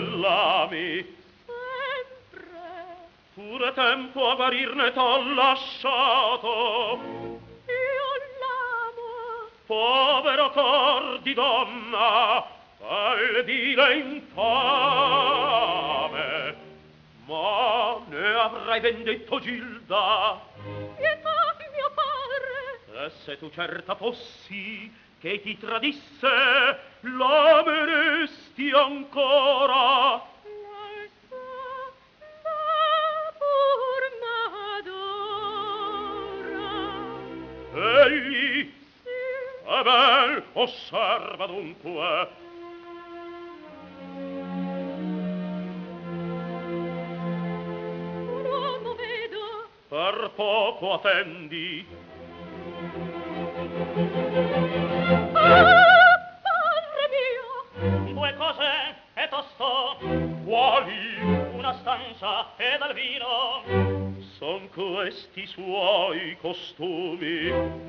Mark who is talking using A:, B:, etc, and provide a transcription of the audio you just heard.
A: l'ami. Pure tempo a guarirne t'ho lasciato.
B: Io l'amo.
A: Povero cor di donna, al dire infame, ma ne avrai vendetto Gilda.
B: Pietà, mio padre.
A: E se tu certa fossi che ti tradisse, l'ameresti ancora. Egli è bel, osserva dunque.
B: Un uomo vedo.
A: Per poco attendi.
B: Padre mio.
A: Due cose e tosto. Quali? Una stanza ed al vino. Son questi suoi costumi.